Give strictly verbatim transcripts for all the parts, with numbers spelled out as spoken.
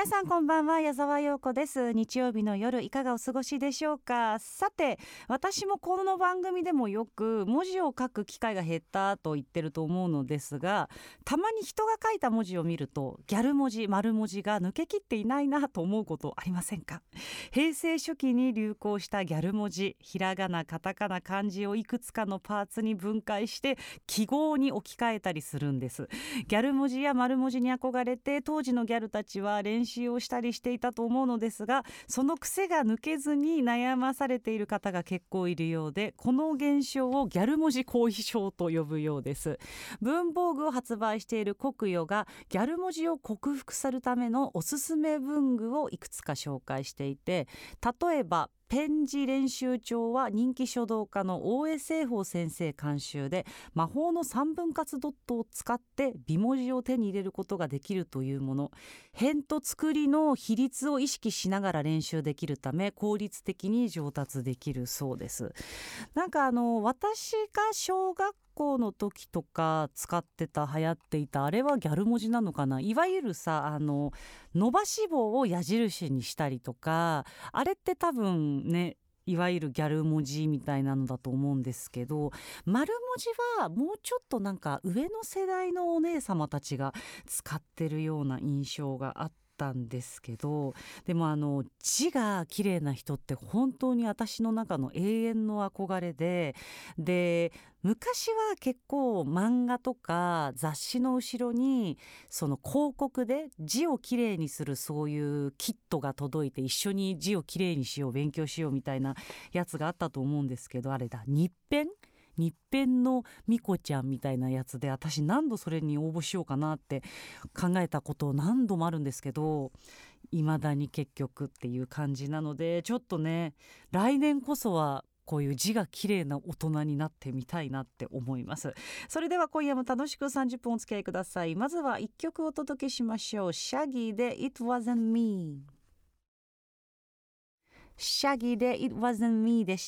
皆さんこんばんは、矢沢陽子です。日曜日の夜いかがお過ごしでしょうか。さて、私もこの番組でもよく文字を書く機会が減ったと言ってると思うのですが、たまに人が書いた文字を見るとギャル文字丸文字が抜けきっていないなと思うことありませんか。平成初期に流行したギャル文字、ひらがなカタカナ漢字をいくつかのパーツに分解して記号に置き換えたりするんです。ギャル文字や丸文字に憧れて当時のギャルたちは練習をしたりしていたと思うのですが、その癖が抜けずに悩まされている方が結構いるようで、この現象をギャル文字後遺症と呼ぶようです。文房具を発売しているコクヨがギャル文字を克服するためのおすすめ文具をいくつか紹介していて、例えばペン字練習帳は人気書道家の大江清峰先生監修で、魔法の三分割ドットを使って美文字を手に入れることができるというもの。辺と作りの比率を意識しながら練習できるため効率的に上達できるそうです。なんかあの私が小学校の時とか使ってた流行っていたあれはギャル文字なのかな。いわゆるさ、あの伸ばし棒を矢印にしたりとか、あれって多分ね、いわゆるギャル文字みたいなのだと思うんですけど、丸文字はもうちょっとなんか上の世代のお姉様たちが使ってるような印象があったんですけど、でもあの字が綺麗な人って本当に私の中の永遠の憧れで、で昔は結構漫画とか雑誌の後ろにその広告で字をきれいにするそういうキットが届いて、一緒に字をきれいにしよう、勉強しようみたいなやつがあったと思うんですけど、あれだ、日編日編のみこちゃんみたいなやつで、私何度それに応募しようかなって考えたこと何度もあるんですけど、未だに結局っていう感じなので、ちょっとね、来年こそはこういう字が綺麗な大人になってみたいなって思います。それでは今夜も楽しくさんじゅっぷんお付き合いください。まずはいっきょくお届けしましょう。シャギーで It Wasn't Me。シャギーで It Wasn't Me でした。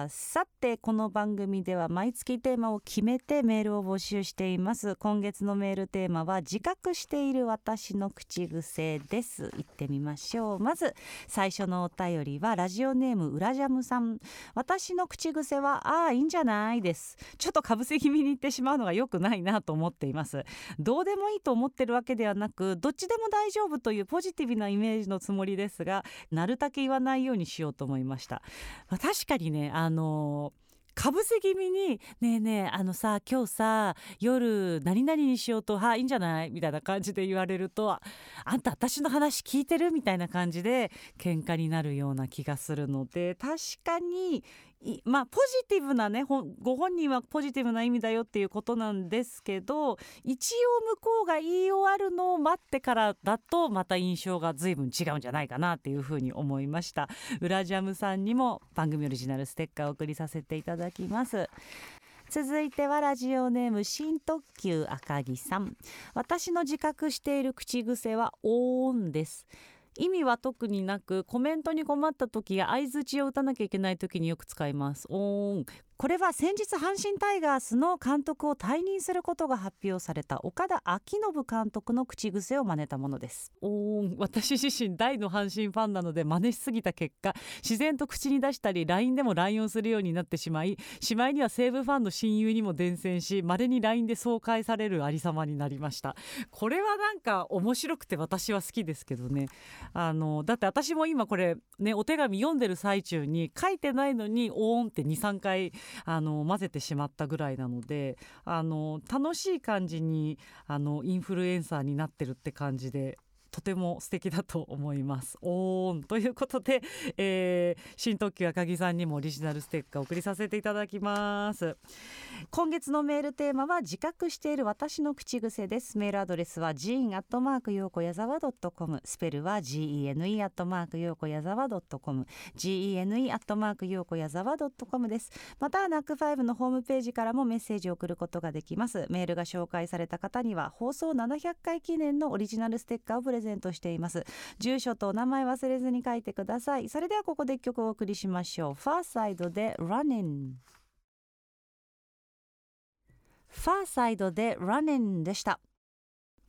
さて、この番組では毎月テーマを決めてメールを募集しています。今月のメールテーマは自覚している私の口癖です。行ってみましょう。まず最初のお便りはラジオネームうらジャムさん。私の口癖はああいいんじゃないです。ちょっとかぶせ気味に言ってしまうのが良くないなと思っています。どうでもいいと思ってるわけではなく、どっちでも大丈夫というポジティブなイメージのつもりですが、なるだけ言わないようにしようと思いました。まあ、確かにね、あのーかぶせ気味にねえねえあのさ今日さ夜何々にしようとはいいんじゃないみたいな感じで言われると、あんた私の話聞いてるみたいな感じで喧嘩になるような気がするので、確かにまあポジティブなね、ご本人はポジティブな意味だよっていうことなんですけど、一応向こうが言い終わるのを待ってからだとまた印象が随分違うんじゃないかなっていうふうに思いました。ウラジャムさんにも番組オリジナルステッカーを送りさせていただきます。続いてはラジオネーム新特急赤木さん。私の自覚している口癖はおーんです。意味は特になく、コメントに困った時や相槌を打たなきゃいけない時によく使います。おーん。これは先日阪神タイガースの監督を退任することが発表された岡田彰布監督の口癖を真似たものです。おーん。私自身大の阪神ファンなので真似しすぎた結果、自然と口に出したり ライン でも ライン をするようになってしまい、しまいには西武ファンの親友にも伝染し、稀に ライン で爽快されるありさまになりました。これはなんか面白くて私は好きですけどね。あのだって私も今これね、お手紙読んでる最中に書いてないのにおーんって にさんかいあの混ぜてしまったぐらいなので、あの楽しい感じにあのインフルエンサーになってるって感じで、とても素敵だと思います。おーんということで、えー、新特急赤木さんにもオリジナルステッカーを送りさせていただきます。今月のメールテーマは自覚している私の口癖です。メールアドレスは ジーエヌ アットマーク ようこやざわ .com、 スペルは ジーイーエヌイー アットマーク ようこやざわ .com、 ジーイーエヌイー アットマーク ようこやざわ .com です。またナックファイブのホームページからもメッセージを送ることができます。メールが紹介された方には放送ななひゃっかい記念のオリジナルステッカーをプレゼントしています。住所とお名前忘れずに書いてください。それではここで一曲お送りしましょう。ファーサイドで Running。ファーサイドで Running でした。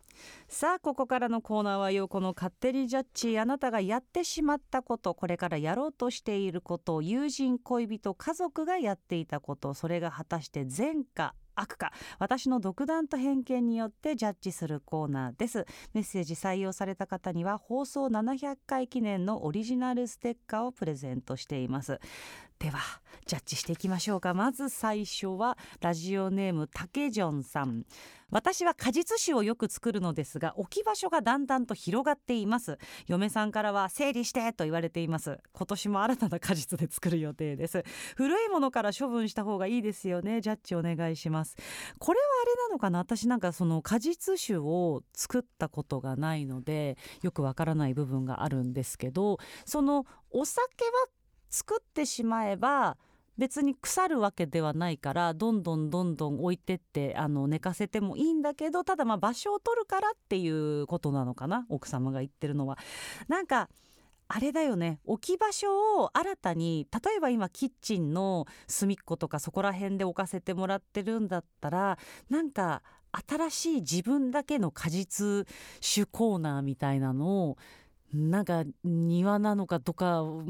さあここからのコーナーはようこの勝手にジャッジ。あなたがやってしまったこと、これからやろうとしていること、友人、恋人、家族がやっていたこと、それが果たして善か悪か、私の独断と偏見によってジャッジするコーナーです。メッセージ採用された方には放送ななひゃっかい記念のオリジナルステッカーをプレゼントしています。ではジャッジしていきましょうか。まず最初はラジオネームたけじょんさん。私は果実酒をよく作るのですが、置き場所がだんだんと広がっています。嫁さんからは整理してと言われています。今年も新たな果実で作る予定です。古いものから処分した方がいいですよね。ジャッジお願いします。これはあれなのかな、私なんかその果実酒を作ったことがないのでよくわからない部分があるんですけど、そのお酒は作ってしまえば別に腐るわけではないから、どんどんどんどん置いてってあの寝かせてもいいんだけど、ただまあ場所を取るからっていうことなのかな、奥様が言ってるのは。なんかあれだよね、置き場所を新たに、例えば今キッチンの隅っことかそこら辺で置かせてもらってるんだったら、なんか新しい自分だけの果実酒コーナーみたいなのを、なんか庭なのかとか、うん、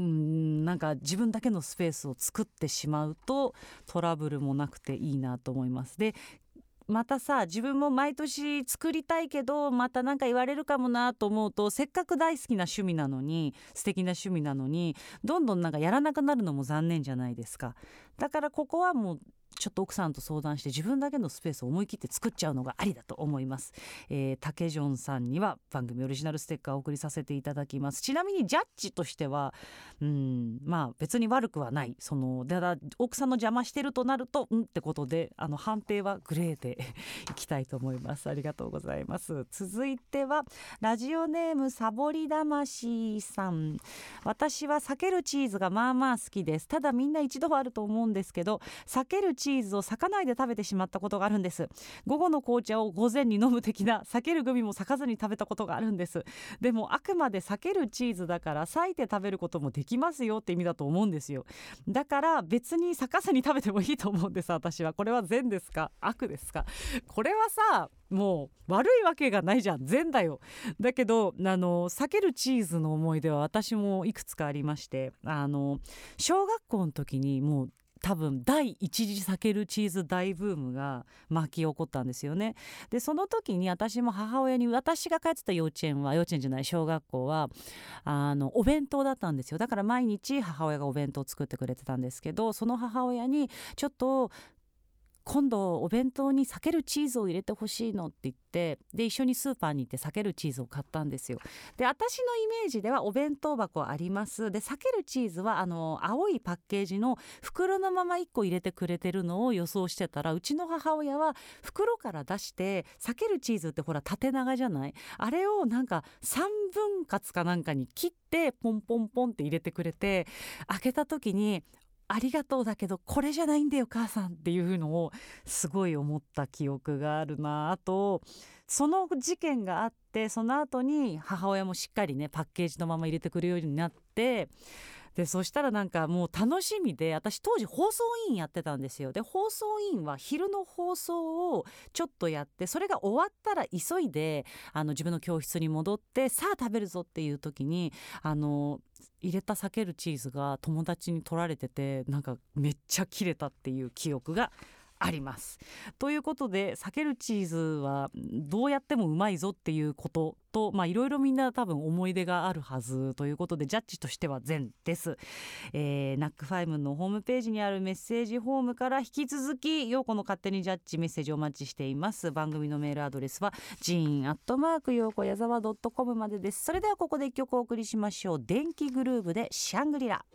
なんか自分だけのスペースを作ってしまうとトラブルもなくていいなと思います。でまたさ、自分も毎年作りたいけどまたなんか言われるかもなと思うと、せっかく大好きな趣味なのに、素敵な趣味なのにどんどんなんかやらなくなるのも残念じゃないですか。だからここはもうちょっと奥さんと相談して自分だけのスペースを思い切って作っちゃうのがありだと思います。えー、タケジョンさんには番組オリジナルステッカーをお送りさせていただきます。ちなみにジャッジとしてはうんまあ別に悪くはない。そのだから奥さんの邪魔してるとなるとうんってことで、あの判定はグレーでいきたいと思います。ありがとうございます。続いてはラジオネームサボり魂さん。私は避けるチーズがまあまあ好きです。ただみんな一度はあると思うんですけど、避けるチーズを裂かないで食べてしまったことがあるんです。午後の紅茶を午前に飲む的な避けるグミも裂かずに食べたことがあるんです。でもあくまで避けるチーズだから裂いて食べることもできますよって意味だと思うんですよ。だから別に裂かずに食べてもいいと思うんです。私はこれは善ですか悪ですか。これはさ、もう悪いわけがないじゃん、善だよ。だけどあの避けるチーズの思い出は私もいくつかありまして、あの小学校の時にもう多分第一次避けるチーズ大ブームが巻き起こったんですよね。でその時に私も母親に、私が通ってた幼稚園は幼稚園じゃない小学校はあのお弁当だったんですよ。だから毎日母親がお弁当を作ってくれてたんですけど、その母親にちょっと今度お弁当に避けるチーズを入れてほしいのって言って、で一緒にスーパーに行って避けるチーズを買ったんですよ。で私のイメージではお弁当箱あります。で避けるチーズはあの青いパッケージの袋のままいっこ入れてくれてるのを予想してたら、うちの母親は袋から出して避けるチーズってほら縦長じゃない、あれをなんかさんぶん割かなんかに切ってポンポンポンって入れてくれて、開けた時にありがとうだけどこれじゃないんだよ母さんっていうのをすごい思った記憶があるな。あとその事件があって、その後に母親もしっかりねパッケージのまま入れてくるようになって、でそしたらなんかもう楽しみで、私当時放送委員やってたんですよ。で放送委員は昼の放送をちょっとやって、それが終わったら急いであの自分の教室に戻って、さあ食べるぞっていう時にあの入れた避けるチーズが友達に取られてて、なんかめっちゃ切れたっていう記憶があります。ということで避けるチーズはどうやってもうまいぞっていうことと、まあいろいろみんな多分思い出があるはずということで、ジャッジとしては善です。えー、ナックファイブのホームページにあるメッセージフォームから引き続きようこの勝手にジャッジメッセージお待ちしています。番組のメールアドレスはジーンアットマークようこやざわ .com までです。それではここで一曲お送りしましょう。電気グルーヴでシャングリラ。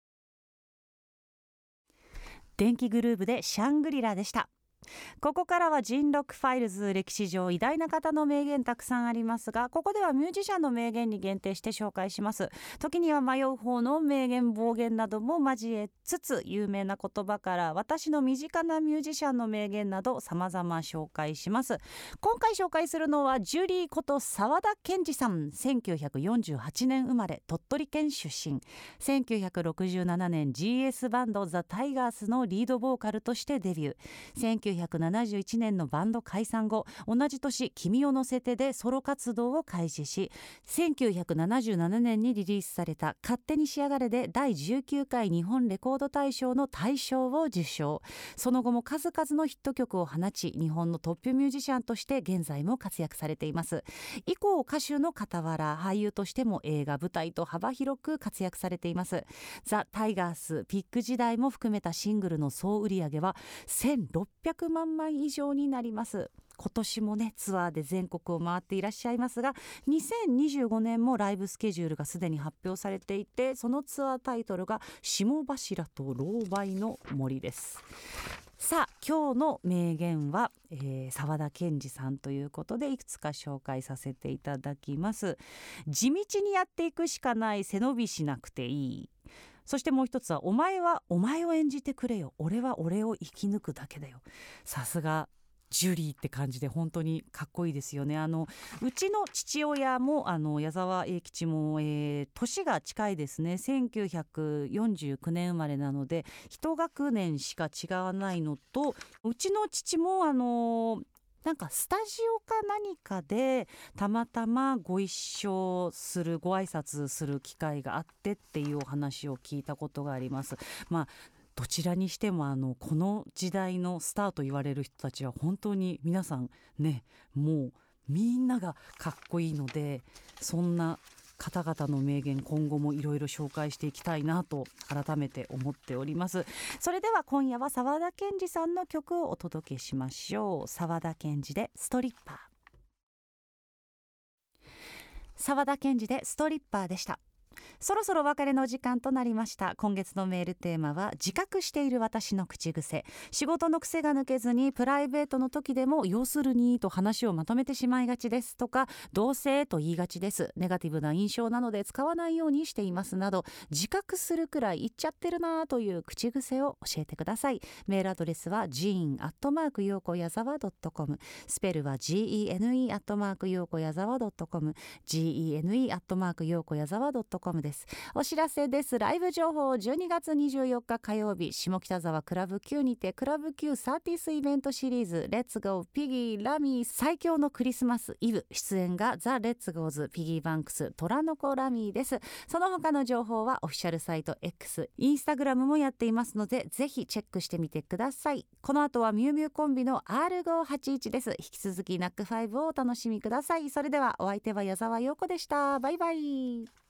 電気グルーヴでシャングリラでした。ここからはジンロックファイルズ。歴史上偉大な方の名言たくさんありますが、ここではミュージシャンの名言に限定して紹介します。時には迷う方の名言暴言なども交えつつ、有名な言葉から私の身近なミュージシャンの名言など様々紹介します。今回紹介するのはジュリーこと沢田研二さん。せんきゅうひゃくよんじゅうはちねん生まれ、鳥取県出身。せんきゅうひゃくろくじゅうななねん ジーエス バンドザ・タイガースのリードボーカルとしてデビュー。せんきゅうひゃくゅうひゃくななじゅういちねんのバンド解散後、同じ年君を乗せてでソロ活動を開始し、せんきゅうひゃくななじゅうななねんにリリースされた勝手に仕上がれでだいじゅうきゅうかい日本レコード大賞の大賞を受賞。その後も数々のヒット曲を放ち、日本のトップミュージシャンとして現在も活躍されています。以降歌手の傍ら俳優としても映画舞台と幅広く活躍されています。ザ・タイガースピック時代も含めたシングルの総売上はせんろっぴゃくまんまい以上になります。今年もねツアーで全国を回っていらっしゃいますが、にせんにじゅうごねんもライブスケジュールがすでに発表されていて、そのツアータイトルが霜柱と狼狽の森です。さあ今日の名言は、えー、沢田研二さんということでいくつか紹介させていただきます。地道にやっていくしかない、背伸びしなくていい。そしてもう一つは、お前はお前を演じてくれよ、俺は俺を生き抜くだけだよ。さすがジュリーって感じで本当にかっこいいですよね。あのうちの父親もあの矢沢永吉も、えー、年が近いですね。せんきゅうひゃくよんじゅうきゅうねん生まれなので一学年しか違わないのと、うちの父もあのなんかスタジオか何かでたまたまご一緒するご挨拶する機会があってっていうお話を聞いたことがあります。まあどちらにしてもあのこの時代のスターと言われる人たちは本当に皆さんね、もうみんながかっこいいので、そんな方々の名言今後もいろいろ紹介していきたいなと改めて思っております。それでは今夜は沢田研二さんの曲をお届けしましょう。沢田研二でストリッパー。沢田研二でストリッパーでした。そろそろお別れの時間となりました。今月のメールテーマは、自覚している私の口癖。仕事の癖が抜けずにプライベートの時でも要するにと話をまとめてしまいがちですとか、どうせと言いがちです、ネガティブな印象なので使わないようにしていますなど、自覚するくらい言っちゃってるなという口癖を教えてください。メールアドレスは ジーン アットマーク ヨーコヤザワ ドットコム、 スペルは ジーイーエヌイー アットマーク ヨーコヤザワ ドットコム、 ジーイーエヌイー アットマーク ヨーコヤザワ ドットコム です。お知らせです。ライブ情報、じゅうにがつにじゅうよっか火曜日、下北沢クラブ Q にてクラブ Q サーティスイベントシリーズレッツゴーピギーラミー最強のクリスマスイブ、出演がザ・レッツゴーズ、ピギーバンクス、トラノコラミーです。その他の情報はオフィシャルサイト X、 インスタグラムもやっていますので、ぜひチェックしてみてください。この後はミュウミュウコンビの アールごーはちいち です。引き続きナックファイブをお楽しみください。それではお相手は矢沢陽子でした。バイバイ。